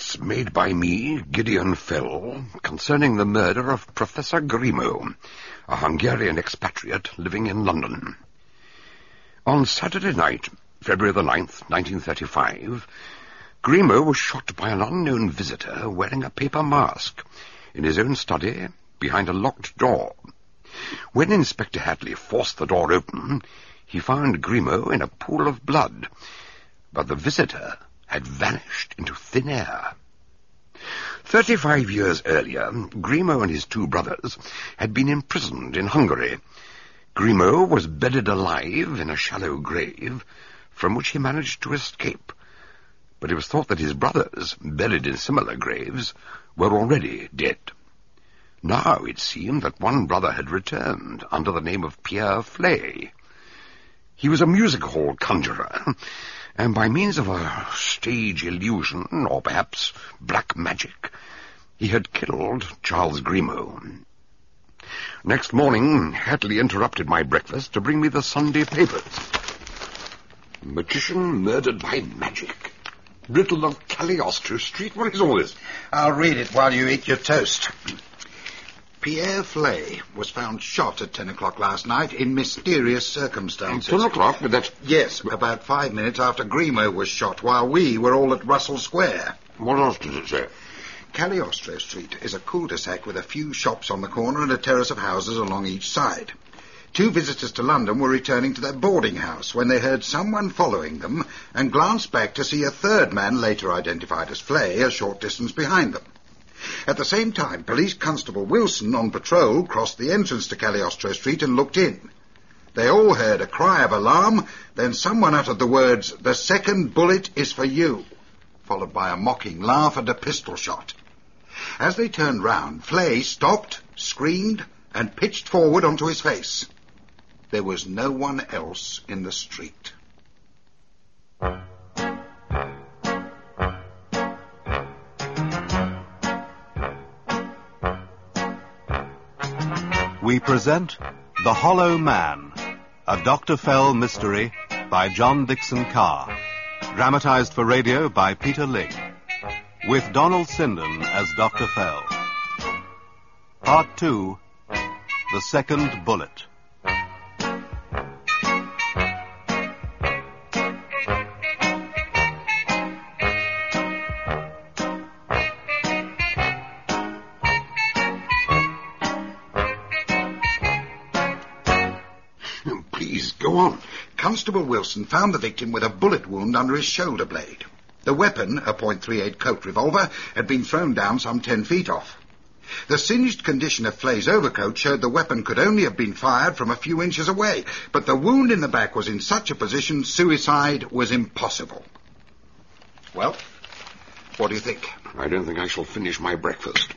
arrests made by me, Gideon Fell, concerning the murder of Professor Grimaud, a Hungarian expatriate living in London. On Saturday night, February the 9th, 1935, Grimaud was shot by an unknown visitor wearing a paper mask in his own study behind a locked door. When Inspector Hadley forced the door open, he found Grimaud in a pool of blood, but the visitor had vanished into thin air. 35 years earlier, Grimaud and his two brothers had been imprisoned in Hungary. Grimaud was bedded alive in a shallow grave, from which he managed to escape, but it was thought that his brothers, buried in similar graves, were already dead. Now it seemed that one brother had returned under the name of Pierre Flay. He was a music hall conjurer, and by means of a stage illusion, or perhaps black magic, he had killed Charles Grimaud. Next morning, Hadley interrupted my breakfast to bring me the Sunday papers. Magician murdered by magic. Riddle of Cagliostro Street. What is all this? I'll read it while you eat your toast. Pierre Flay was found shot at 10 o'clock last night in mysterious circumstances. 10 o'clock? But that's... Yes, about 5 minutes after Grimaud was shot, while we were all at Russell Square. What else does it say? Cagliostro Street is a cul-de-sac with a few shops on the corner and a terrace of houses along each side. 2 visitors to London were returning to their boarding house when they heard someone following them and glanced back to see a third man, later identified as Flay, a short distance behind them. At the same time, Police Constable Wilson, on patrol, crossed the entrance to Cagliostro Street and looked in. They all heard a cry of alarm, then someone uttered the words, "The second bullet is for you," followed by a mocking laugh and a pistol shot. As they turned round, Flay stopped, screamed, and pitched forward onto his face. There was no one else in the street. We present The Hollow Man, a Dr. Fell mystery by John Dixon Carr, dramatized for radio by Peter Ling, with Donald Sinden as Dr. Fell. Part 2, The Second Bullet. Go on. Constable Wilson found the victim with a bullet wound under his shoulder blade. The weapon, a .38 Colt revolver, had been thrown down some 10 feet off. The singed condition of Flay's overcoat showed the weapon could only have been fired from a few inches away, but the wound in the back was in such a position suicide was impossible. Well, what do you think? I don't think I shall finish my breakfast.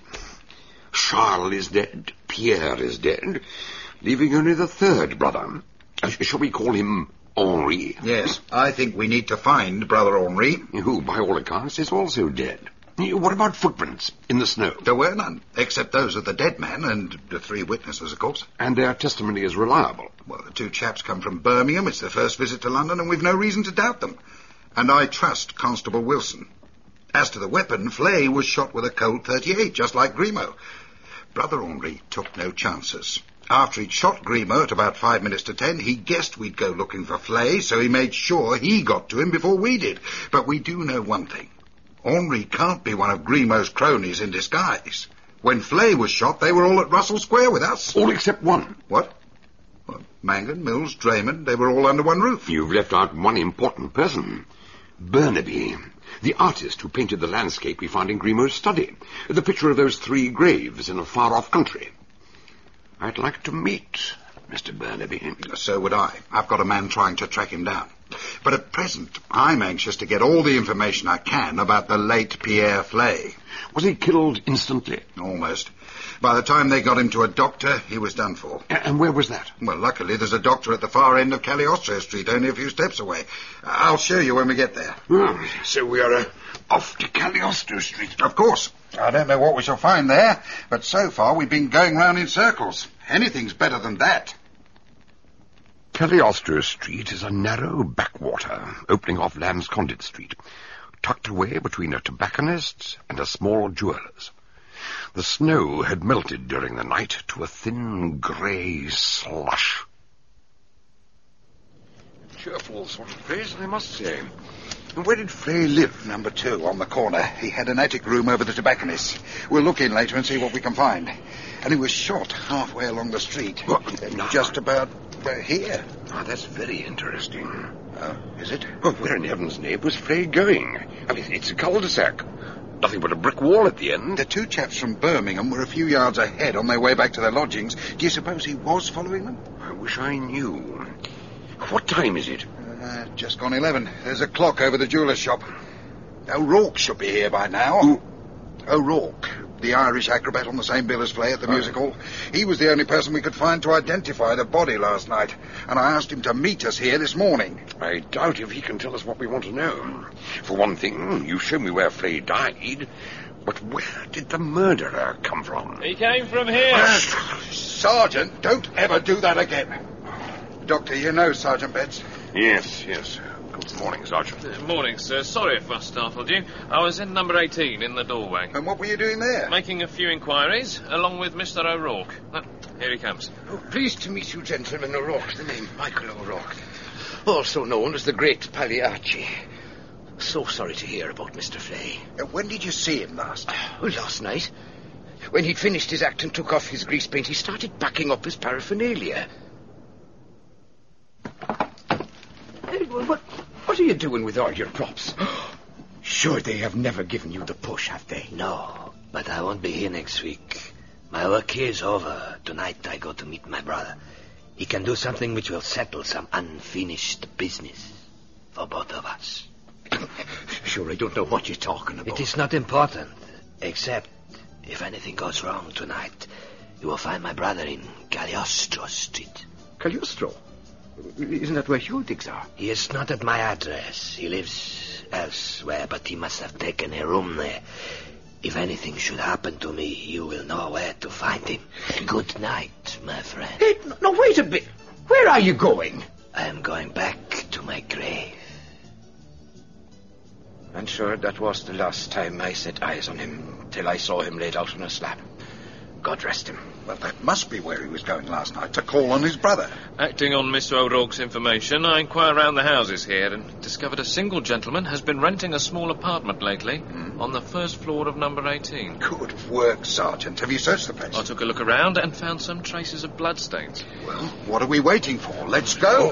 Charles is dead. Pierre is dead, leaving only the third brother. Shall we call him Henri? Yes, I think we need to find Brother Henri. Who, by all accounts, is also dead. What about footprints in the snow? There were none, except those of the dead man and the 3 witnesses, of course. And their testimony is reliable? Well, the 2 chaps come from Birmingham. It's their first visit to London, and we've no reason to doubt them. And I trust Constable Wilson. As to the weapon, Flay was shot with a Colt .38, just like Grimaud. Brother Henri took no chances. After he'd shot Grimaud at about 5 minutes to 10, he guessed we'd go looking for Flay, so he made sure he got to him before we did. But we do know one thing. Henri can't be one of Grimaud's cronies in disguise. When Flay was shot, they were all at Russell Square with us. All except one. What? Well, Mangan, Mills, Draymond, they were all under one roof. You've left out one important person. Burnaby, the artist who painted the landscape we found in Grimaud's study. The picture of those 3 graves in a far-off country. I'd like to meet Mr. Burnaby. So would I. I've got a man trying to track him down. But at present, I'm anxious to get all the information I can about the late Pierre Flay. Was he killed instantly? Almost. By the time they got him to a doctor, he was done for. And where was that? Well, luckily, there's a doctor at the far end of Cagliostro Street, only a few steps away. I'll show you when we get there. Oh, so we are off to Cagliostro Street. Of course. I don't know what we shall find there, but so far we've been going round in circles. Anything's better than that. Cagliostro Street is a narrow backwater opening off Lamb's Conduit Street. tucked away between a tobacconist's and a small jeweller's. The snow had melted during the night to a thin grey slush. Cheerful sort of place, I must say. And where did Flay live? Number 2, on the corner. He had an attic room over the tobacconist's. We'll look in later and see what we can find. And he was shot halfway along the street. Just about here. Ah, that's very interesting. Is it? Well, where in heaven's name was Flay going? I mean, it's a cul-de-sac. Nothing but a brick wall at the end. The 2 chaps from Birmingham were a few yards ahead on their way back to their lodgings. Do you suppose he was following them? I wish I knew. What time is it? Just gone 11. There's a clock over the jeweller's shop. O'Rourke should be here by now. Who? O'Rourke, the Irish acrobat on the same bill as Flay at the music hall. He was the only person we could find to identify the body last night, and I asked him to meet us here this morning. I doubt if he can tell us what we want to know. For one thing, you showed me where Flay died, but where did the murderer come from? He came from here. Sergeant, don't ever do that again. Doctor, you know Sergeant Betts? Yes. Good morning, Sergeant. Morning, sir. Sorry if I startled you. I was in number 18 in the doorway. And what were you doing there? Making a few inquiries, along with Mr. O'Rourke. Here he comes. Oh, pleased to meet you, gentlemen. O'Rourke, the name, Michael O'Rourke. Also known as the Great Pagliacci. So sorry to hear about Mr. Flay. When did you see him last? Last night. When he'd finished his act and took off his grease paint, he started packing up his paraphernalia. Hey, what are you doing with all your props? Sure they have never given you the push, have they? No, but I won't be here next week. My work here is over. Tonight I go to meet my brother. He can do something which will settle some unfinished business for both of us. Sure, I don't know what you're talking about. It is not important, except if anything goes wrong tonight, you will find my brother in Cagliostro Street. Cagliostro? Isn't that where Hewdicks are? He is not at my address. He lives elsewhere, but he must have taken a room there. If anything should happen to me, you will know where to find him. Good night, my friend. Hey, no, wait a bit. Where are you going? I am going back to my grave. I'm sure that was the last time I set eyes on him, till I saw him laid out on a slab. God rest him. Well, that must be where he was going last night, to call on his brother. Acting on Mr. O'Rourke's information, I inquired around the houses here and discovered a single gentleman has been renting a small apartment lately on the first floor of number 18. Good work, Sergeant. Have you searched the place? I took a look around and found some traces of bloodstains. Well, what are we waiting for? Let's go.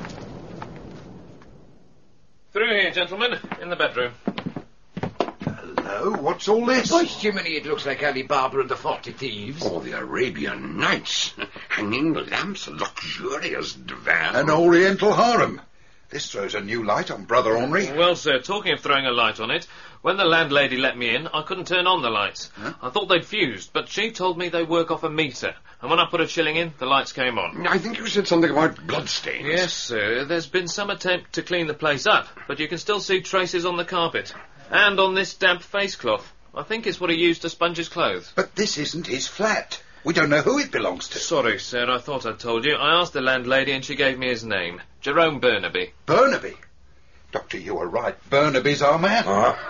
Through here, gentlemen, in the bedroom. Hello, what's all this? Oh, Jiminy, it looks like Ali Baba and the 40 Thieves. Oh, the Arabian Nights. Hanging lamps, luxurious divan. An oriental harem. This throws a new light on Brother Henri. Well, sir, talking of throwing a light on it, when the landlady let me in, I couldn't turn on the lights. Huh? I thought they'd fused, but she told me they work off a meter. And when I put a shilling in, the lights came on. I think you said something about bloodstains. Yes, sir. There's been some attempt to clean the place up, but you can still see traces on the carpet. And on this damp face cloth. I think it's what he used to sponge his clothes. But this isn't his flat. We don't know who it belongs to. Sorry, sir, I thought I'd told you. I asked the landlady and she gave me his name. Jerome Burnaby. Burnaby? Doctor, you were right. Burnaby's our man.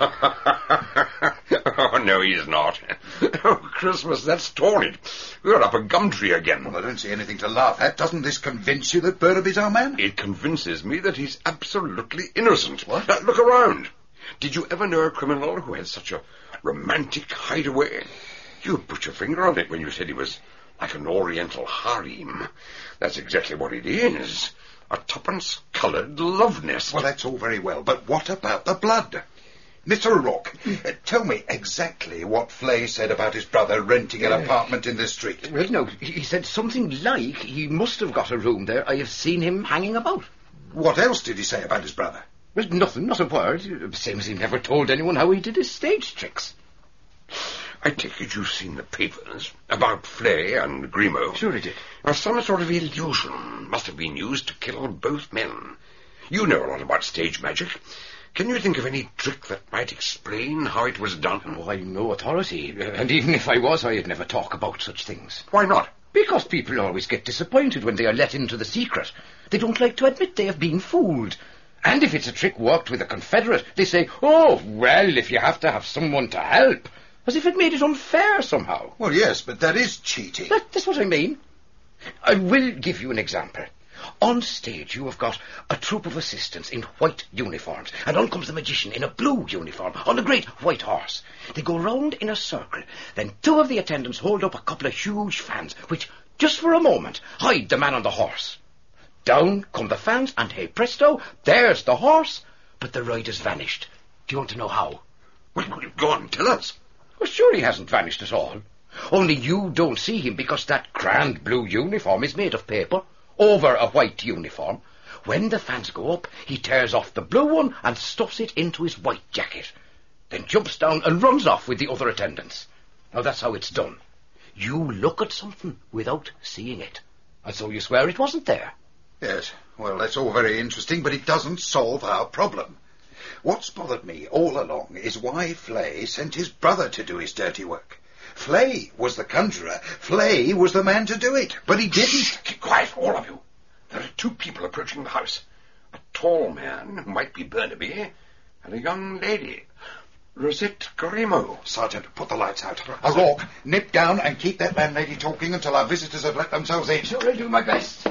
Oh, no, he's not. Oh, Christmas, that's torn it. We're up a gum tree again. Well, I don't see anything to laugh at. Doesn't this convince you that Burnaby's our man? It convinces me that he's absolutely innocent. What? Now, look around. Did you ever know a criminal who had such a romantic hideaway? You put your finger on it when you said he was like an oriental harem. That's exactly what it is. A tuppence-coloured love nest. Well, that's all very well, but what about the blood? Mr. O'Rourke, tell me exactly what Flay said about his brother renting an apartment in this street. Well, no, he said something like he must have got a room there. I have seen him hanging about. What else did he say about his brother? Well, nothing, not a word. Same as he never told anyone how he did his stage tricks. I take it you've seen the papers about Flay and Grimaud. Sure he did. Now, some sort of illusion must have been used to kill both men. You know a lot about stage magic. Can you think of any trick that might explain how it was done? Oh, I'm no authority, and even if I was, I'd never talk about such things. Why not? Because people always get disappointed when they are let into the secret. They don't like to admit they have been fooled. And if it's a trick worked with a confederate, they say, oh, well, if you have to have someone to help. As if it made it unfair somehow. Well, yes, but that is cheating. That's what I mean. I will give you an example. On stage, you have got a troop of assistants in white uniforms, and on comes the magician in a blue uniform on a great white horse. They go round in a circle. Then two of the attendants hold up a couple of huge fans, which, just for a moment, hide the man on the horse. Down come the fans, and hey presto, there's the horse, but the ride has vanished. Do you want to know how? Well, go on, tell us. Well, sure he hasn't vanished at all. Only you don't see him because that grand blue uniform is made of paper over a white uniform. When the fans go up, he tears off the blue one and stuffs it into his white jacket. Then jumps down and runs off with the other attendants. Now that's how it's done. You look at something without seeing it. And so you swear it wasn't there. Yes, well, that's all very interesting, but it doesn't solve our problem. What's bothered me all along is why Flay sent his brother to do his dirty work. Flay was the conjurer. Flay was the man to do it, but he didn't. Shh, keep quiet, all of you. There are two people approaching the house. A tall man, who might be Burnaby, and a young lady, Rosette Grimaud. Sergeant, put the lights out. O'Rourke, nip down and keep that landlady talking until our visitors have let themselves in. Sure, I'll do my best.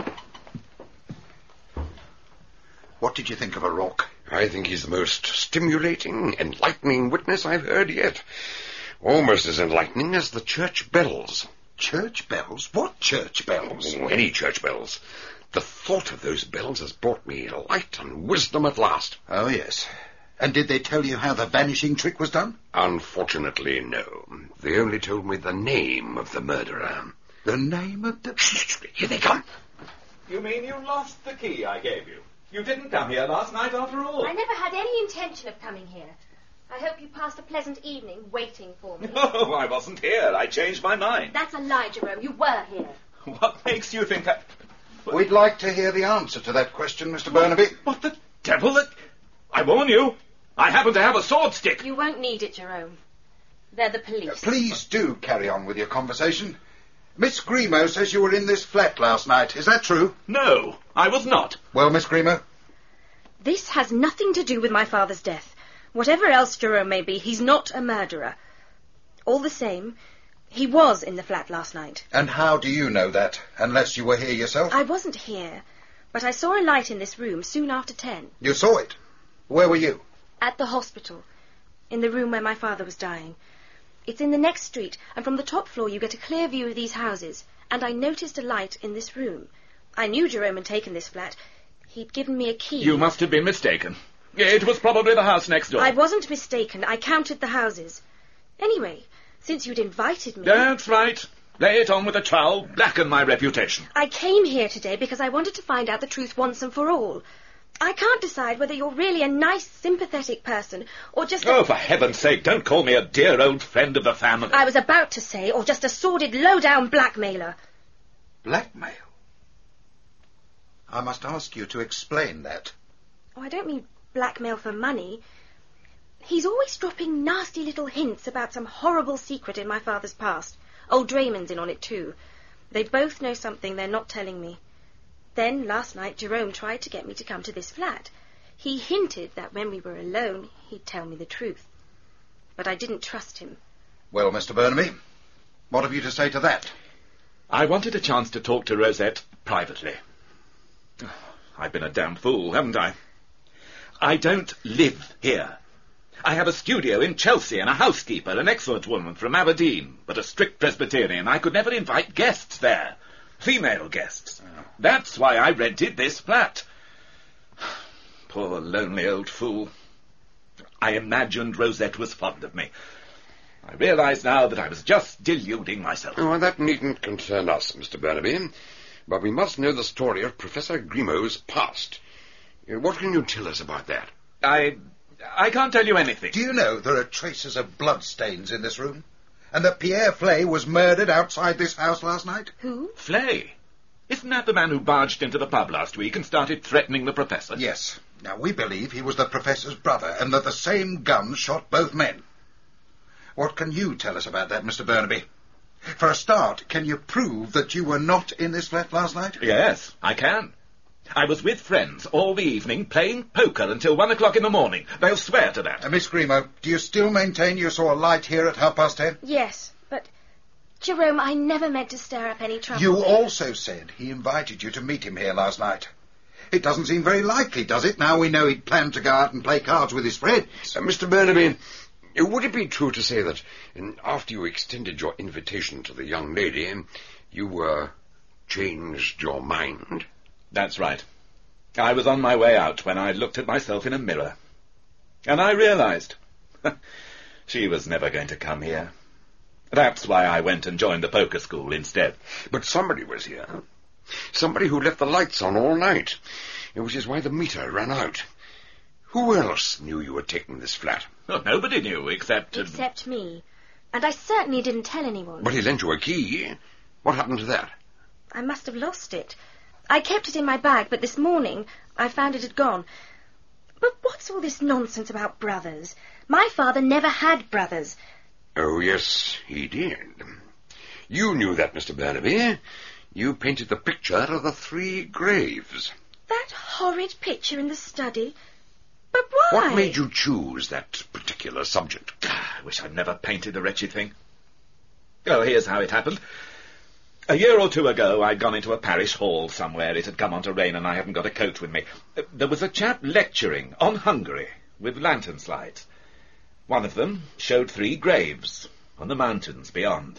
What did you think of O'Rourke? I think he's the most stimulating, enlightening witness I've heard yet. Almost as enlightening as the church bells. Church bells? What church bells? Oh, any church bells. The thought of those bells has brought me light and wisdom at last. Oh, yes. And did they tell you how the vanishing trick was done? Unfortunately, no. They only told me the name of the murderer. The name of the... Shh, here they come. You mean you lost the key I gave you? You didn't come here last night after all. I never had any intention of coming here. I hope you passed a pleasant evening waiting for me. No, I wasn't here. I changed my mind. That's a lie, Jerome. You were here. What makes you think I... We'd like to hear the answer to that question, Mr. Burnaby. What the devil? I warn you, I happen to have a sword stick. You won't need it, Jerome. They're the police. Please do carry on with your conversation. Miss Grimaud says you were in this flat last night. Is that true? No, I was not. Well, Miss Grimaud? This has nothing to do with my father's death. Whatever else Jerome may be, he's not a murderer. All the same, he was in the flat last night. And how do you know that, unless you were here yourself? I wasn't here, but I saw a light in this room soon after 10. You saw it? Where were you? At the hospital, in the room where my father was dying. It's in the next street, and from the top floor you get a clear view of these houses, and I noticed a light in this room. I knew Jerome had taken this flat. He'd given me a key. You must have been mistaken. It was probably the house next door. I wasn't mistaken. I counted the houses. Anyway, since you'd invited me... That's right. Lay it on with a trowel. Blacken my reputation. I came here today because I wanted to find out the truth once and for all. I can't decide whether you're really a nice, sympathetic person, or just Oh, for heaven's sake, don't call me a dear old friend of the family. I was about to say, or just a sordid, low-down blackmailer. Blackmail? I must ask you to explain that. Oh, I don't mean blackmail for money. He's always dropping nasty little hints about some horrible secret in my father's past. Old Draymond's in on it, too. They both know something they're not telling me. Then, last night, Jerome tried to get me to come to this flat. He hinted that when we were alone, he'd tell me the truth. But I didn't trust him. Well, Mr. Burnaby, what have you to say to that? I wanted a chance to talk to Rosette privately. I've been a damn fool, haven't I? I don't live here. I have a studio in Chelsea and a housekeeper, an excellent woman from Aberdeen, but a strict Presbyterian. I could never invite guests there. Female guests. That's why I rented this flat. Poor lonely old fool. I imagined Rosette was fond of me. I realise now that I was just deluding myself. Oh, that needn't concern us, Mr. Burnaby. But we must know the story of Professor Grimaud's past. What can you tell us about that? I can't tell you anything. Do you know there are traces of bloodstains in this room? And that Pierre Flay was murdered outside this house last night? Who? Flay? Isn't that the man who barged into the pub last week and started threatening the professor? Yes. Now, we believe he was the professor's brother, and that the same gun shot both men. What can you tell us about that, Mr. Burnaby? For a start, can you prove that you were not in this flat last night? Yes, I can. I was with friends all the evening playing poker until 1 o'clock in the morning. They'll swear to that. Miss Grimo, do you still maintain you saw a light here at 10:30? Yes, but, Jerome, I never meant to stir up any trouble. You also said he invited you to meet him here last night. It doesn't seem very likely, does it, now we know he'd planned to go out and play cards with his friends? Mr. Burnaby, would it be true to say that after you extended your invitation to the young lady, you changed your mind? That's right. I was on my way out when I looked at myself in a mirror. And I realized she was never going to come here. That's why I went and joined the poker school instead. But somebody was here. Somebody who left the lights on all night, which is why the meter ran out. Who else knew you were taking this flat? Oh, nobody knew, except... Except me. And I certainly didn't tell anyone. But he lent you a key. What happened to that? I must have lost it. I kept it in my bag, but this morning I found it had gone. But what's all this nonsense about brothers? My father never had brothers. Oh, yes, he did. You knew that, Mr. Burnaby. You painted the picture of the 3 graves. That horrid picture in the study? But why? What made you choose that particular subject? I wish I'd never painted the wretched thing. Oh, here's how it happened. A year or 2 ago, I'd gone into a parish hall somewhere. It had come on to rain, and I hadn't got a coat with me. There was a chap lecturing on Hungary with lantern slides. One of them showed 3 graves on the mountains beyond.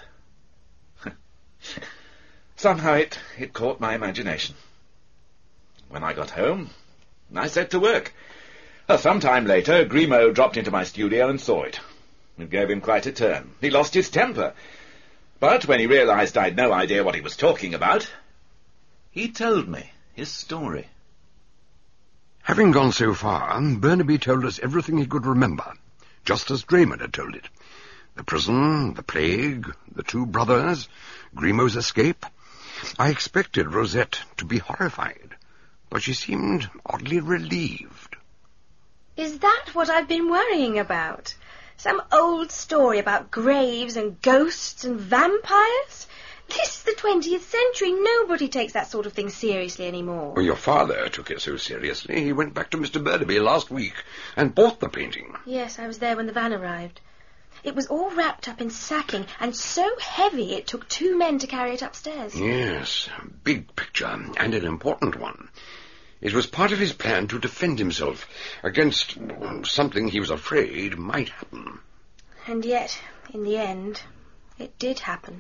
Somehow it caught my imagination. When I got home, I set to work. Some time later, Grimo dropped into my studio and saw it. It gave him quite a turn. He lost his temper. But when he realized I'd no idea what he was talking about, he told me his story. Having gone so far, Burnaby told us everything he could remember, just as Draymond had told it. The prison, the plague, the 2 brothers, Grimo's escape. I expected Rosette to be horrified, but she seemed oddly relieved. Is that what I've been worrying about? Some old story about graves and ghosts and vampires? This is the 20th century. Nobody takes that sort of thing seriously anymore. Well, your father took it so seriously. He went back to Mr. Burnaby last week and bought the painting. Yes, I was there when the van arrived. It was all wrapped up in sacking and so heavy it took 2 men to carry it upstairs. Yes, a big picture and an important one. It was part of his plan to defend himself against something he was afraid might happen. And yet, in the end, it did happen.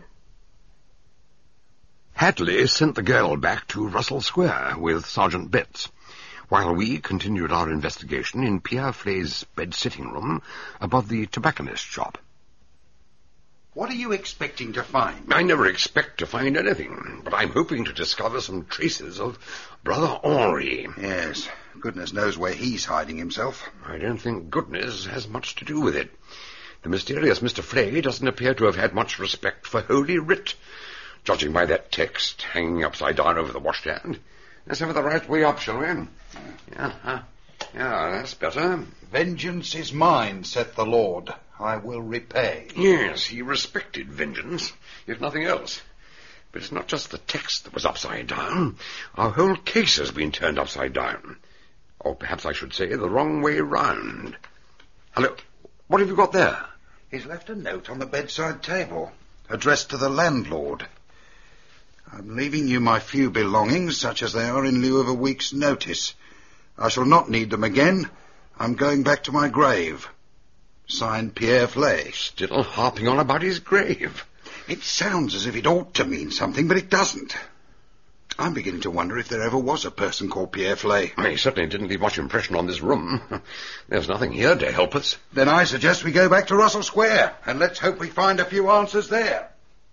Hatley sent the girl back to Russell Square with Sergeant Betts, while we continued our investigation in Pierre Flay's bed-sitting room above the tobacconist's shop. What are you expecting to find? I never expect to find anything, but I'm hoping to discover some traces of Brother Henri. Yes, goodness knows where he's hiding himself. I don't think goodness has much to do with it. The mysterious Mr. Flay doesn't appear to have had much respect for Holy Writ, judging by that text hanging upside down over the washstand. Let's have it the right way up, shall we? Yeah, that's better. Vengeance is mine, saith the Lord. I will repay. Yes, he respected vengeance, if nothing else. But it's not just the text that was upside down. Our whole case has been turned upside down. Or perhaps I should say the wrong way round. Hello, what have you got there? He's left a note on the bedside table, addressed to the landlord. I'm leaving you my few belongings, such as they are, in lieu of a week's notice. I shall not need them again. I'm going back to my grave. Signed, Pierre Flay. Still harping on about his grave. It sounds as if it ought to mean something, but it doesn't. I'm beginning to wonder if there ever was a person called Pierre Flay. He certainly didn't leave much impression on this room. There's nothing here to help us. Then I suggest we go back to Russell Square, and let's hope we find a few answers there.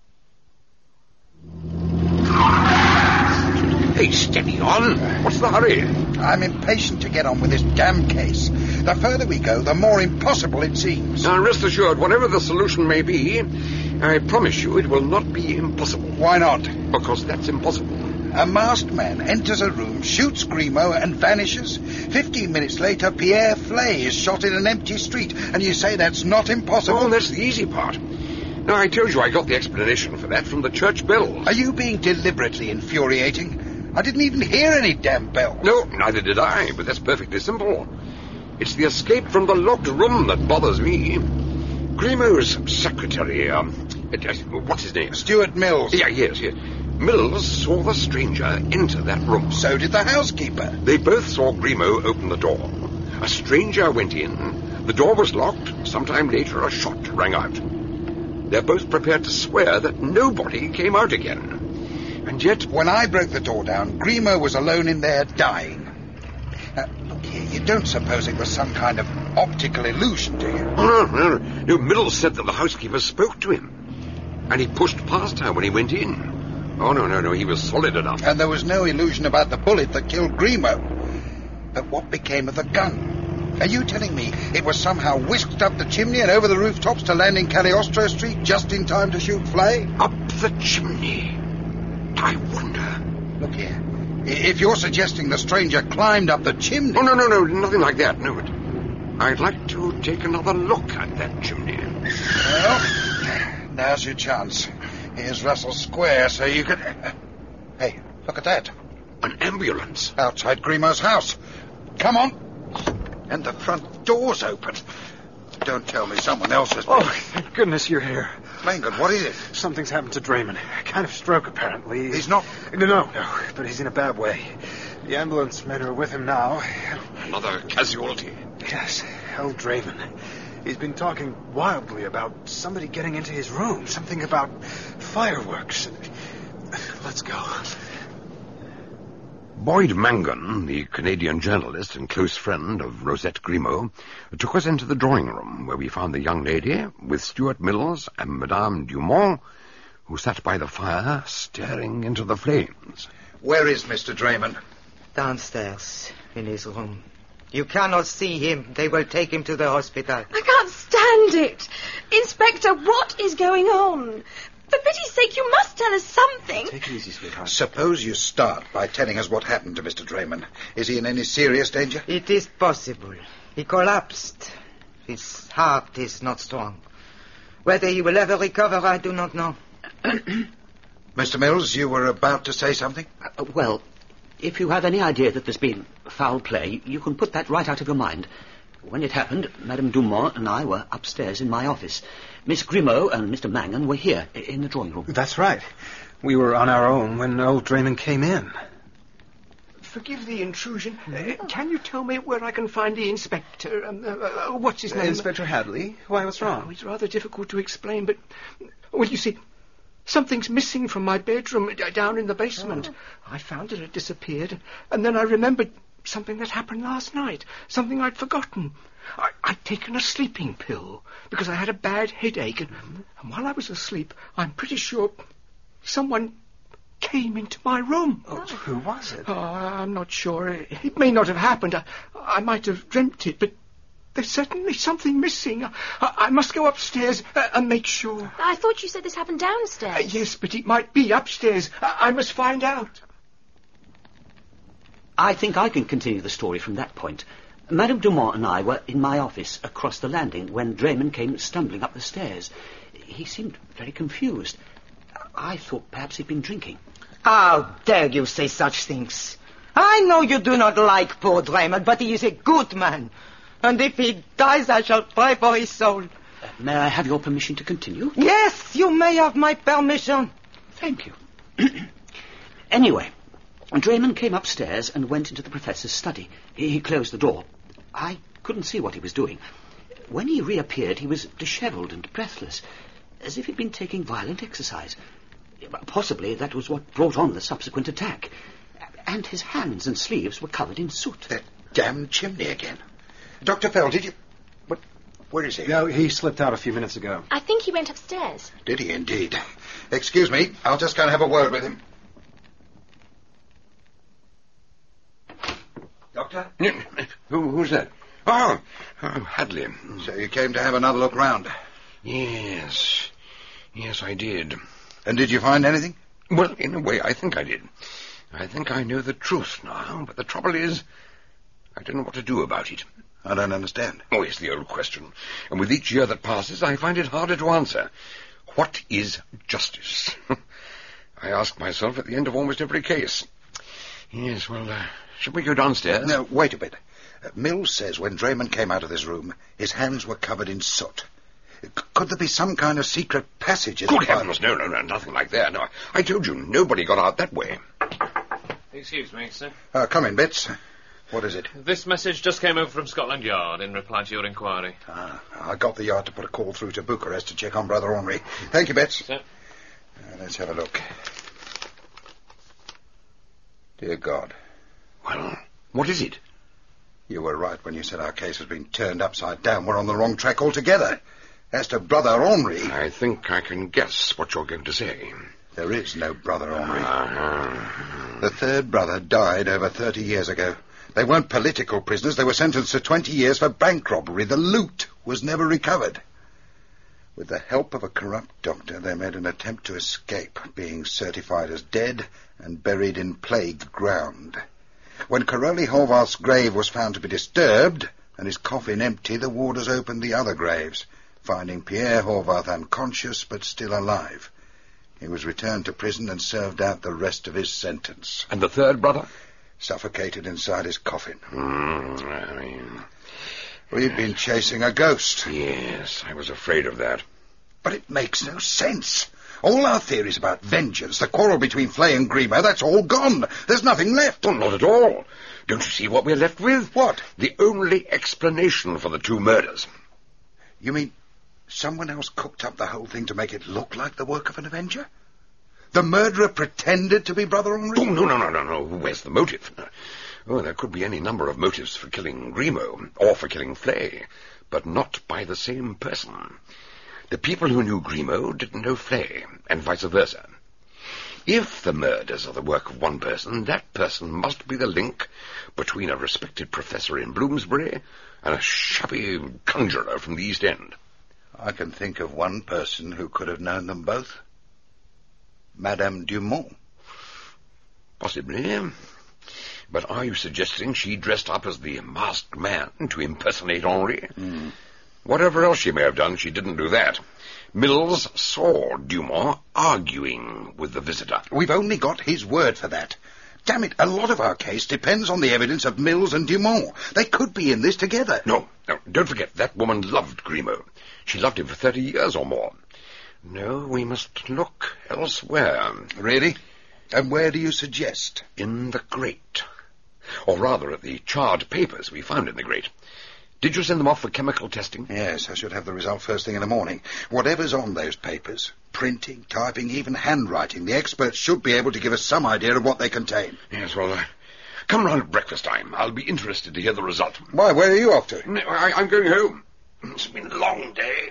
Hey, steady on. What's the hurry? I'm impatient to get on with this damn case. The further we go, the more impossible it seems. Now, rest assured, whatever the solution may be, I promise you it will not be impossible. Why not? Because that's impossible. A masked man enters a room, shoots Grimo, and vanishes. 15 minutes later, Pierre Flay is shot in an empty street, and you say that's not impossible? Oh, that's the easy part. Now, I told you I got the explanation for that from the church bells. Are you being deliberately infuriating? I didn't even hear any damn bells. No, neither did I, but that's perfectly simple. It's the escape from the locked room that bothers me. Grimaud's secretary, what's his name? Stuart Mills. Yeah, yes. Mills saw the stranger enter that room. So did the housekeeper. They both saw Grimaud open the door. A stranger went in. The door was locked. Sometime later, a shot rang out. They're both prepared to swear that nobody came out again. And yet... When I broke the door down, Grimaud was alone in there dying. Look here, you don't suppose it was some kind of optical illusion, do you? No. Mills said that the housekeeper spoke to him. And he pushed past her when he went in. Oh, no, he was solid enough. And there was no illusion about the bullet that killed Grimaud. But what became of the gun? Are you telling me it was somehow whisked up the chimney and over the rooftops to land in Cagliostro Street just in time to shoot Flay? Up the chimney? I wonder. Look here. If you're suggesting the stranger climbed up the chimney... Oh, no, nothing like that, no. But I'd like to take another look at that chimney. Well, now's your chance. Here's Russell Square, so you could... Hey, look at that. An ambulance. Outside Grimaud's house. Come on. And the front door's open. Don't tell me someone else has... Oh, thank goodness you're here. Langdon, what is it? Something's happened to Draymond. Kind of stroke, apparently. He's not... No, but he's in a bad way. The ambulance men are with him now. Another casualty. Yes, old Draymond. He's been talking wildly about somebody getting into his room. Something about fireworks. Let's go. Boyd Mangan, the Canadian journalist and close friend of Rosette Grimaud, took us into the drawing room where we found the young lady with Stuart Mills and Madame Dumont, who sat by the fire staring into the flames. Where is Mr. Draymond? Downstairs, in his room. You cannot see him. They will take him to the hospital. I can't stand it. Inspector, what is going on? For pity's sake, you must tell us something. Take it easy, sweetheart. Suppose you start by telling us what happened to Mr. Draymond. Is he in any serious danger? It is possible. He collapsed. His heart is not strong. Whether he will ever recover, I do not know. Mr. Mills, you were about to say something? Well, if you have any idea that there's been foul play, you can put that right out of your mind. When it happened, Madame Dumont and I were upstairs in my office. Miss Grimaud and Mr. Mangan were here, in the drawing room. That's right. We were on our own when old Draymond came in. Forgive the intrusion. Can you tell me where I can find the inspector? What's his name? Inspector Hadley. Why, what's wrong? Oh, it's rather difficult to explain, but... Well, you see, something's missing from my bedroom down in the basement. Oh. I found it had disappeared, and then I remembered something that happened last night, something I'd forgotten. I'd taken a sleeping pill because I had a bad headache, and while I was asleep, I'm pretty sure someone came into my room. Oh, who was it? I'm not sure. It may not have happened. I might have dreamt it, but there's certainly something missing. I must go upstairs and make sure. I thought you said this happened downstairs. Yes, but it might be upstairs. I must find out. I think I can continue the story from that point. Madame Dumont and I were in my office across the landing when Draymond came stumbling up the stairs. He seemed very confused. I thought perhaps he'd been drinking. How dare you say such things? I know you do not like poor Draymond, but he is a good man. And if he dies, I shall pray for his soul. May I have your permission to continue? Yes, you may have my permission. Thank you. Anyway, Draymond came upstairs and went into the professor's study. He closed the door. I couldn't see what he was doing. When he reappeared, he was dishevelled and breathless, as if he'd been taking violent exercise. Possibly that was what brought on the subsequent attack. And his hands and sleeves were covered in soot. That damned chimney again. Dr. Fell, did you... Where is he? No, he slipped out a few minutes ago. I think he went upstairs. Did he indeed? Excuse me, I'll just go and have a word with him. Doctor? Who's that? Oh, Hadley. So you came to have another look round? Yes, I did. And did you find anything? Well, in a way, I think I did. I think I know the truth now, but the trouble is, I don't know what to do about it. I don't understand. Oh, it's the old question. And with each year that passes, I find it harder to answer. What is justice? I ask myself at the end of almost every case. Yes, well, shall we go downstairs? No, wait a bit. Mills says when Drayman came out of this room, his hands were covered in soot. Could there be some kind of secret passage? Good heavens, no, nothing like that. No, I told you, nobody got out that way. Excuse me, sir. Come in, Bits. What is it? This message just came over from Scotland Yard in reply to your inquiry. I got the yard to put a call through to Bucharest to check on Brother Henri. Thank you, Bets. Sir. Let's have a look. Dear God. Well, what is it? You were right when you said our case has been turned upside down. We're on the wrong track altogether. As to Brother Henri... I think I can guess what you're going to say. There is no Brother Henri. The third brother died over 30 years ago. They weren't political prisoners. They were sentenced to 20 years for bank robbery. The loot was never recovered. With the help of a corrupt doctor, they made an attempt to escape, being certified as dead and buried in plagued ground. When Karoli Horvath's grave was found to be disturbed and his coffin empty, the warders opened the other graves, finding Pierre Horvath unconscious but still alive. He was returned to prison and served out the rest of his sentence. And the third brother? Suffocated inside his coffin. We've been chasing a ghost. Yes, I was afraid of that. But it makes no sense. All our theories about vengeance, the quarrel between Flay and Grimo, that's all gone. There's nothing left. Oh, not at all. Don't you see what we're left with? What? The only explanation for the two murders. You mean someone else cooked up the whole thing to make it look like the work of an Avenger? The murderer pretended to be Brother Henri? Oh, no. Where's the motive? Oh, there could be any number of motives for killing Grimo, or for killing Flay, but not by the same person. The people who knew Grimo didn't know Flay, and vice versa. If the murders are the work of one person, that person must be the link between a respected professor in Bloomsbury and a shabby conjurer from the East End. I can think of one person who could have known them both. Madame Dumont. Possibly. But are you suggesting she dressed up as the masked man to impersonate Henri? Whatever else she may have done, she didn't do that. Mills saw Dumont arguing with the visitor. We've only got his word for that. Damn it, a lot of our case depends on the evidence of Mills and Dumont. They could be in this together. No, don't forget, that woman loved Grimo. She loved him for 30 years or more. No, we must look elsewhere. Really? And where do you suggest? In the grate. Or rather, at the charred papers we found in the grate. Did you send them off for chemical testing? Yes, I should have the result first thing in the morning. Whatever's on those papers, printing, typing, even handwriting, the experts should be able to give us some idea of what they contain. Yes, well, come round at breakfast time. I'll be interested to hear the result. Why, where are you off to? No, I'm going home. It's been a long day.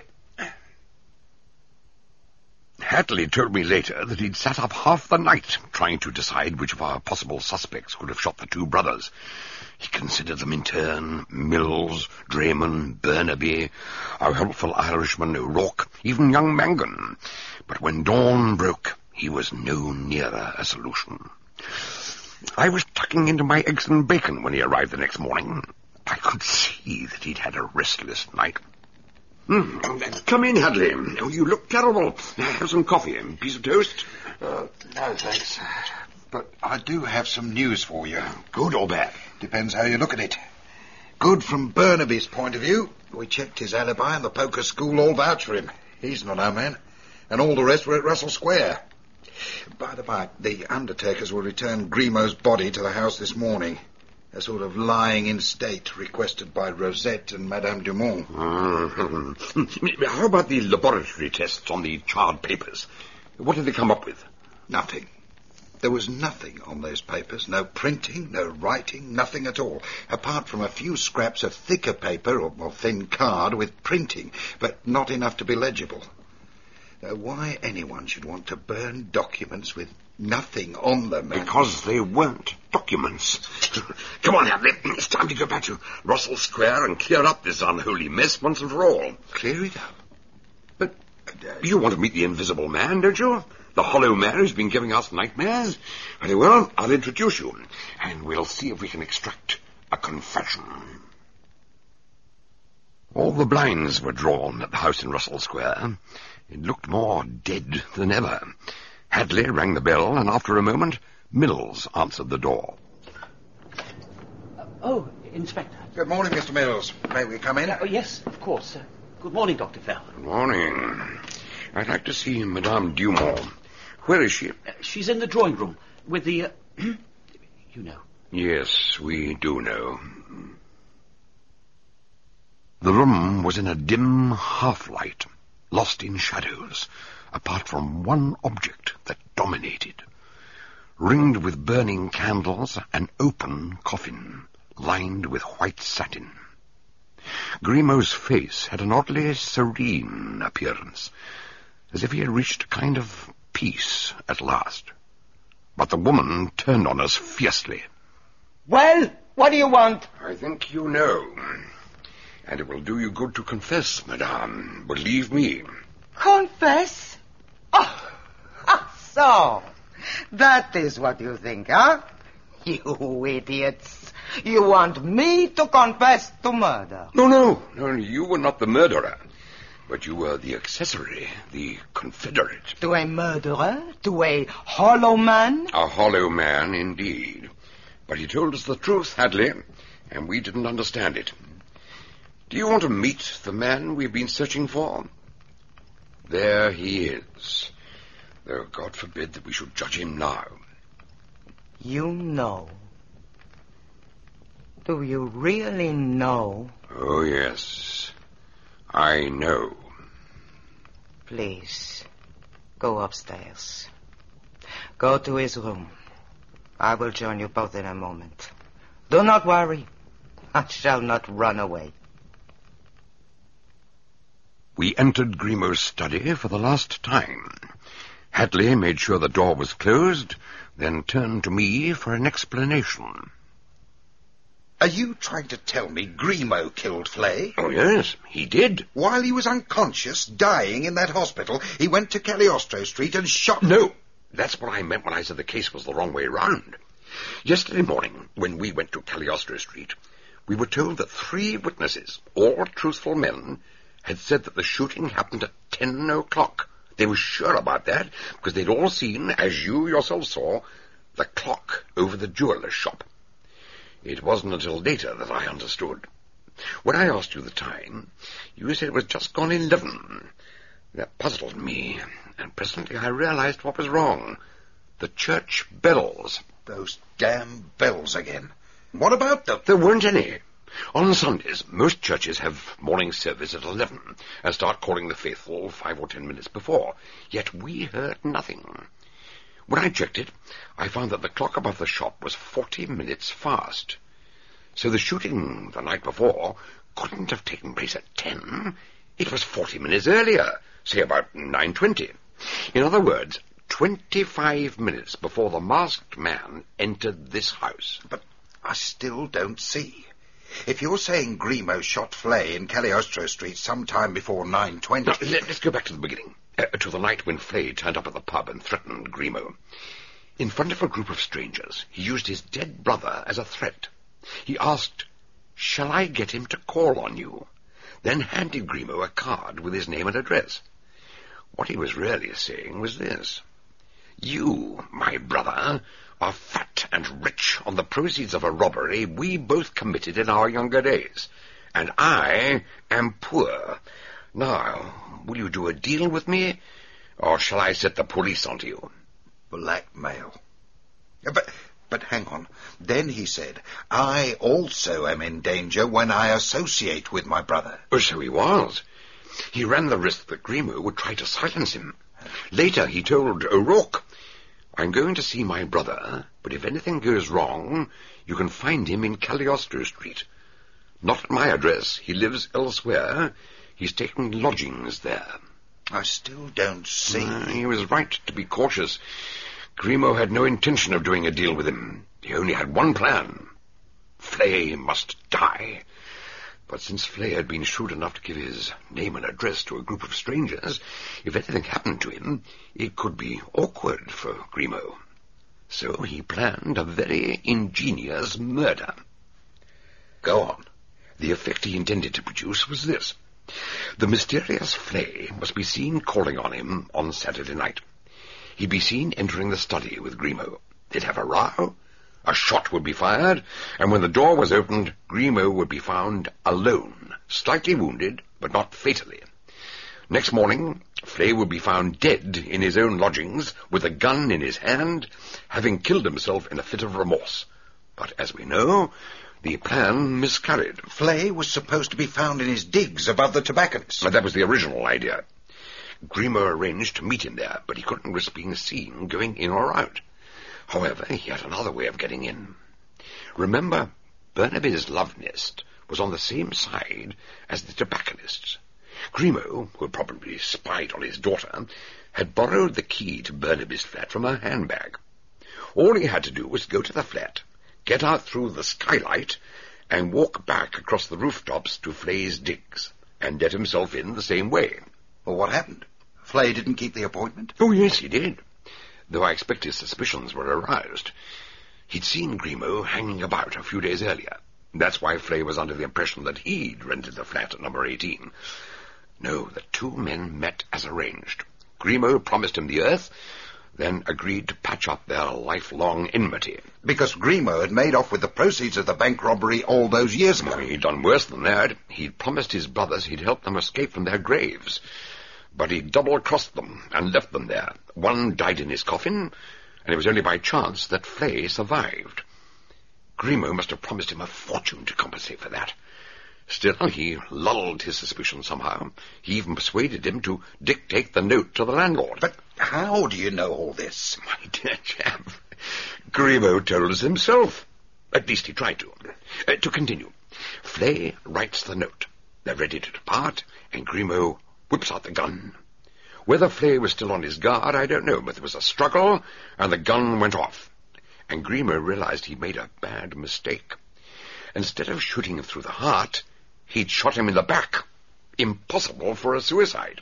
Hadley told me later that he'd sat up half the night trying to decide which of our possible suspects could have shot the two brothers. He considered them in turn: Mills, Drayman, Burnaby, our helpful Irishman O'Rourke, even young Mangan. But when dawn broke, he was no nearer a solution. I was tucking into my eggs and bacon when he arrived the next morning. I could see that he'd had a restless night. Come in, Hadley. Oh, you look terrible. Have some coffee and a piece of toast? No, thanks. But I do have some news for you. Good or bad? Depends how you look at it. Good from Burnaby's point of view. We checked his alibi and the poker school all vouch for him. He's not our man. And all the rest were at Russell Square. By the by, the undertakers will return Grimo's body to the house this morning. A sort of lying in state requested by Rosette and Madame Dumont. How about the laboratory tests on the charred papers? What did they come up with? Nothing. There was nothing on those papers. No printing, no writing, nothing at all. Apart from a few scraps of thicker paper or thin card with printing, but not enough to be legible. Now, why anyone should want to burn documents with nothing on them... Because they weren't documents. Come on, Hadley. It's time to go back to Russell Square and clear up this unholy mess once and for all. Clear it up? But you want to meet the Invisible Man, don't you? The Hollow Man who's been giving us nightmares? Very well, I'll introduce you, and we'll see if we can extract a confession. All the blinds were drawn at the house in Russell Square. It looked more dead than ever. Hadley rang the bell, and after a moment, Mills answered the door. Oh, Inspector. Good morning, Mr. Mills. May we come in? Oh, yes, of course. Good morning, Dr. Fell. Good morning. I'd like to see Madame Dumont. Where is she? She's in the drawing room with the... you know. Yes, we do know. The room was in a dim half-light, lost in shadows, apart from one object that dominated. Ringed with burning candles, an open coffin, lined with white satin. Grimaud's face had an oddly serene appearance, as if he had reached a kind of peace at last. But the woman turned on us fiercely. Well, what do you want? I think you know. And it will do you good to confess, madame. Believe me. Confess? Oh, so. That is what you think, huh? You idiots. You want me to confess to murder? No, you were not the murderer. But you were the accessory, the confederate. To a murderer? To a hollow man? A hollow man, indeed. But he told us the truth, Hadley, and we didn't understand it. Do you want to meet the man we've been searching for? There he is. Though God forbid that we should judge him now. You know. Do you really know? Oh, yes. I know. Please, go upstairs. Go to his room. I will join you both in a moment. Do not worry. I shall not run away. We entered Grimaud's study for the last time. Hadley made sure the door was closed, then turned to me for an explanation. Are you trying to tell me Grimaud killed Flay? Oh, yes, he did. While he was unconscious, dying in that hospital, he went to Cagliostro Street and shot... No, that's what I meant when I said the case was the wrong way round. Yesterday morning, when we went to Cagliostro Street, we were told that 3 witnesses, all truthful men, had said that the shooting happened at 10 o'clock. They were sure about that, because they'd all seen, as you yourself saw, the clock over the jeweller's shop. It wasn't until later that I understood. When I asked you the time, you said it was just gone 11. That puzzled me, and presently I realized what was wrong. The church bells. Those damn bells again. What about them? There weren't any. On Sundays, most churches have morning service at 11 and start calling the faithful 5 or 10 minutes before. Yet we heard nothing. When I checked it, I found that the clock above the shop was 40 minutes fast. So the shooting the night before couldn't have taken place at 10. It was 40 minutes earlier, say about 9:20. In other words, 25 minutes before the masked man entered this house. But I still don't see. If you're saying Grimaud shot Flay in Cagliostro Street sometime before 9:20... Now, let's go back to the beginning, to the night when Flay turned up at the pub and threatened Grimaud. In front of a group of strangers, he used his dead brother as a threat. He asked, "Shall I get him to call on you?" Then handed Grimaud a card with his name and address. What he was really saying was this: "You, my brother, are fat and rich on the proceeds of a robbery we both committed in our younger days, and I am poor. Now, will you do a deal with me, or shall I set the police onto you?" Blackmail. But hang on. Then he said, "I also am in danger when I associate with my brother." Oh, so he was. He ran the risk that Grimaud would try to silence him. Later he told O'Rourke, "I'm going to see my brother, but if anything goes wrong, you can find him in Cagliostro Street. Not at my address. He lives elsewhere. He's taking lodgings there." I still don't see... He was right to be cautious. Grimaud had no intention of doing a deal with him. He only had one plan. Flay must die. But since Flay had been shrewd enough to give his name and address to a group of strangers, if anything happened to him, it could be awkward for Grimaud. So he planned a very ingenious murder. Go on. The effect he intended to produce was this. The mysterious Flay must be seen calling on him on Saturday night. He'd be seen entering the study with Grimaud. They'd have a row, A shot would be fired, and when the door was opened, Grimaud would be found alone, slightly wounded, but not fatally. Next morning, Flay would be found dead in his own lodgings, with a gun in his hand, having killed himself in a fit of remorse. But as we know, the plan miscarried. Flay was supposed to be found in his digs above the tobacconist's. That was the original idea. Grimaud arranged to meet him there, but he couldn't risk being seen going in or out. However, he had another way of getting in. Remember, Burnaby's love nest was on the same side as the tobacconist's. Grimaud, who had probably spied on his daughter, had borrowed the key to Burnaby's flat from her handbag. All he had to do was go to the flat, get out through the skylight, and walk back across the rooftops to Flay's digs, and let himself in the same way. Well, what happened? Flay didn't keep the appointment? Oh, yes, he did, though I expect his suspicions were aroused. He'd seen Grimaud hanging about a few days earlier. That's why Flay was under the impression that he'd rented the flat at number 18. No, the two men met as arranged. Grimaud promised him the earth, then agreed to patch up their lifelong enmity. Because Grimaud had made off with the proceeds of the bank robbery all those years ago. He'd done worse than that. He'd promised his brothers he'd help them escape from their graves. But he double-crossed them and left them there. One died in his coffin, and it was only by chance that Flay survived. Grimaud must have promised him a fortune to compensate for that. Still, he lulled his suspicion somehow. He even persuaded him to dictate the note to the landlord. But how do you know all this? My dear chap, Grimaud told us himself. At least he tried to. To continue, Flay writes the note. They're ready to depart, and Grimaud whips out the gun. Whether Flay was still on his guard, I don't know, but there was a struggle, and the gun went off. And Grimaud realized he'd made a bad mistake. Instead of shooting him through the heart, he'd shot him in the back. Impossible for a suicide.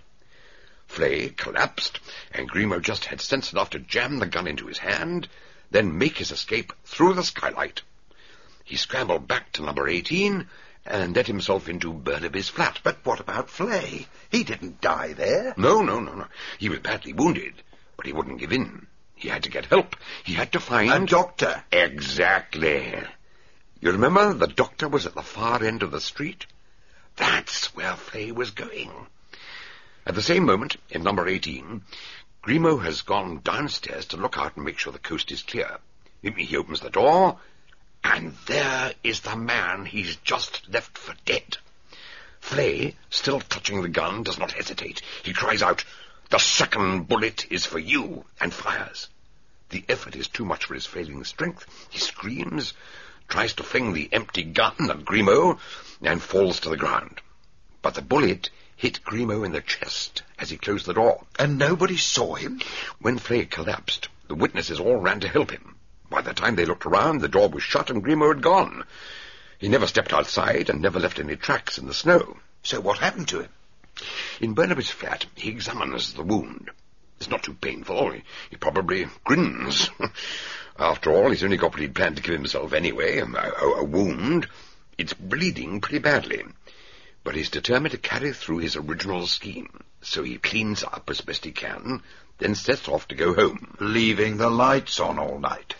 Flay collapsed, and Grimaud just had sense enough to jam the gun into his hand, then make his escape through the skylight. He scrambled back to number 18 and let himself into Burnaby's flat. But what about Flay? He didn't die there. No. He was badly wounded, but he wouldn't give in. He had to get help. He had to find... a doctor. Exactly. You remember the doctor was at the far end of the street? That's where Flay was going. At the same moment, in number 18, Grimaud has gone downstairs to look out and make sure the coast is clear. He opens the door, and there is the man he's just left for dead. Flay, still touching the gun, does not hesitate. He cries out, "The second bullet is for you," and fires. The effort is too much for his failing strength. He screams, tries to fling the empty gun at Grimaud, and falls to the ground. But the bullet hit Grimaud in the chest as he closed the door. And nobody saw him? When Flay collapsed, the witnesses all ran to help him. By the time they looked around, the door was shut and Grimaud had gone. He never stepped outside and never left any tracks in the snow. So what happened to him? In Burnaby's flat, he examines the wound. It's not too painful. He probably grins. After all, he's only got what he'd planned to give himself anyway, a wound. It's bleeding pretty badly. But he's determined to carry through his original scheme. So he cleans up as best he can, then sets off to go home. Leaving the lights on all night?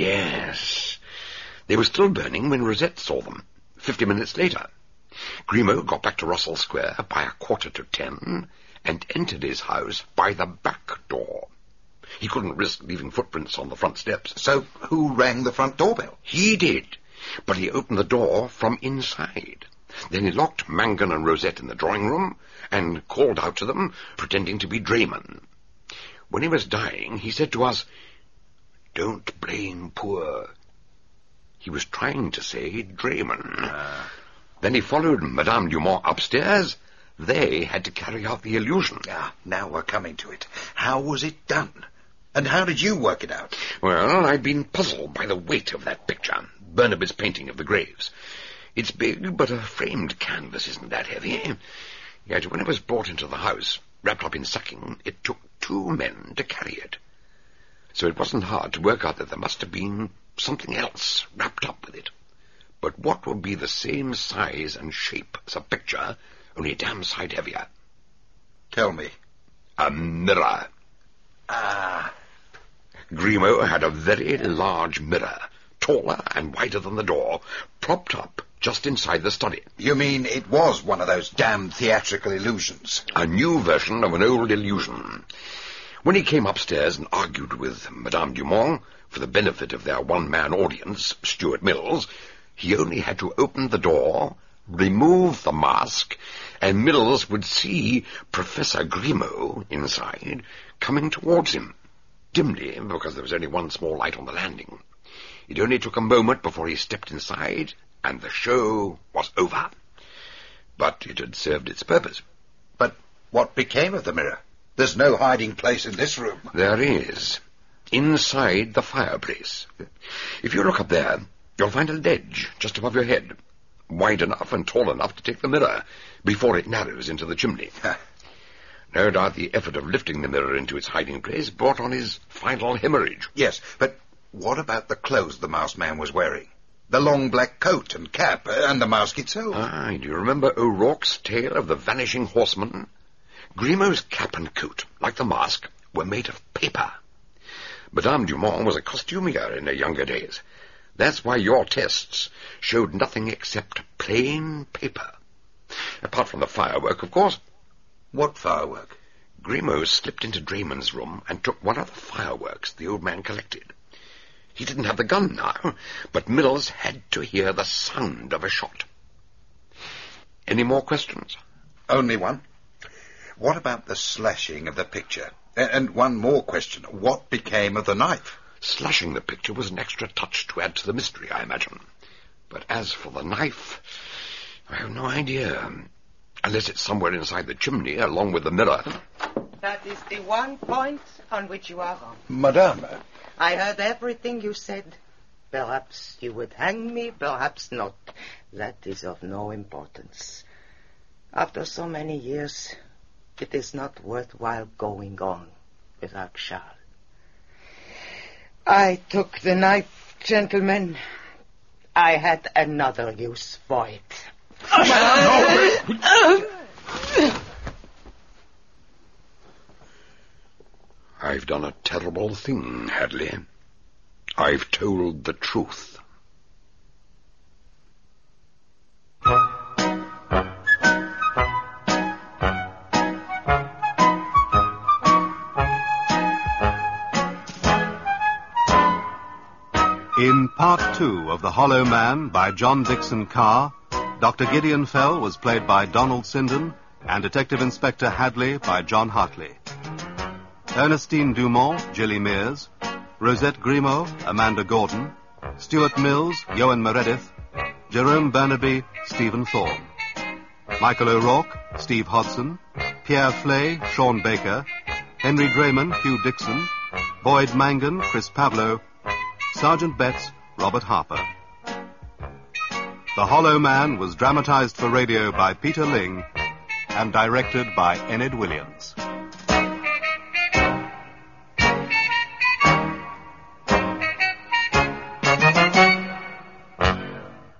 Yes. They were still burning when Rosette saw them, 50 minutes later. Grimaud got back to Russell Square by 9:45 and entered his house by the back door. He couldn't risk leaving footprints on the front steps. So who rang the front doorbell? He did, but he opened the door from inside. Then he locked Mangan and Rosette in the drawing room and called out to them, pretending to be Drayman. When he was dying, he said to us, "Don't blame poor." He was trying to say Drayman. Then he followed Madame Dumont upstairs. They had to carry out the illusion. Now we're coming to it. How was it done? And how did you work it out? Well, I've been puzzled by the weight of that picture, Burnaby's painting of the graves. It's big, but a framed canvas isn't that heavy. Yet when it was brought into the house, wrapped up in sacking, it took 2 men to carry it. So it wasn't hard to work out that there must have been something else wrapped up with it. But what would be the same size and shape as a picture, only a damn sight heavier? Tell me. A mirror. Grimaud had a very large mirror, taller and wider than the door, propped up just inside the study. You mean it was one of those damned theatrical illusions? A new version of an old illusion. When he came upstairs and argued with Madame Dumont, for the benefit of their one-man audience, Stuart Mills, he only had to open the door, remove the mask, and Mills would see Professor Grimaud inside, coming towards him, dimly, because there was only one small light on the landing. It only took a moment before he stepped inside, and the show was over. But it had served its purpose. But what became of the mirror? There's no hiding place in this room. There is. Inside the fireplace. If you look up there, you'll find a ledge just above your head, wide enough and tall enough to take the mirror before it narrows into the chimney. No doubt the effort of lifting the mirror into its hiding place brought on his final hemorrhage. Yes, but what about the clothes the masked man was wearing? The long black coat and cap and the mask itself. Do you remember O'Rourke's tale of the vanishing horseman? Grimaud's cap and coat, like the mask, were made of paper. Madame Dumont was a costumier in her younger days. That's why your tests showed nothing except plain paper. Apart from the firework, of course. What firework? Grimaud slipped into Draymond's room and took one of the fireworks the old man collected. He didn't have the gun now, but Mills had to hear the sound of a shot. Any more questions? Only one. What about the slashing of the picture? And one more question. What became of the knife? Slashing the picture was an extra touch to add to the mystery, I imagine. But as for the knife, I have no idea. Unless it's somewhere inside the chimney, along with the mirror. That is the one point on which you are wrong. Madame. I heard everything you said. Perhaps you would hang me, perhaps not. That is of no importance. After so many years, it is not worthwhile going on without Charles. I took the knife, gentlemen. I had another use for it. I've done a terrible thing, Hadley. I've told the truth. In Part 2 of The Hollow Man by John Dickson Carr, Dr. Gideon Fell was played by Donald Sinden and Detective Inspector Hadley by John Hartley. Ernestine Dumont, Gilly Mears, Rosette Grimaud, Amanda Gordon, Stuart Mills, Johan Meredith, Jerome Burnaby, Stephen Thorne, Michael O'Rourke, Steve Hodson, Pierre Flay, Sean Baker, Henry Draymond, Hugh Dixon, Boyd Mangan, Chris Pavlo, Sergeant Betts, Robert Harper. The Hollow Man was dramatized for radio by Peter Ling and directed by Enid Williams.